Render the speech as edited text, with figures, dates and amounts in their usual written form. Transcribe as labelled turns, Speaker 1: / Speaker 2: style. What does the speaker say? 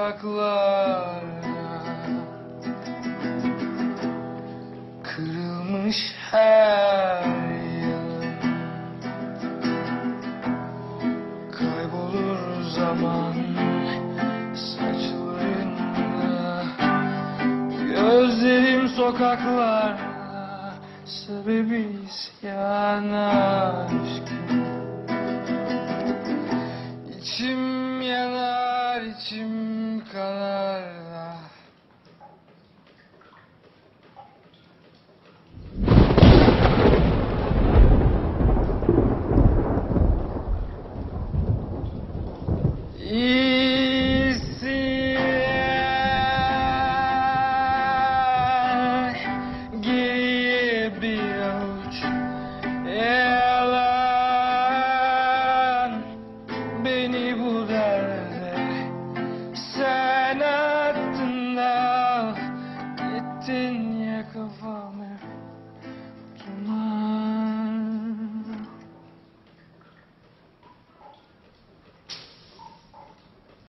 Speaker 1: sokaklara, kırılmış her yanım, kaybolur zaman saçlarında, gözlerim sokaklarda, sebebi isyan aşkım. İçim yanar, içim kanar. İsyan, geriye bir avuç yalan, beni bu derde sen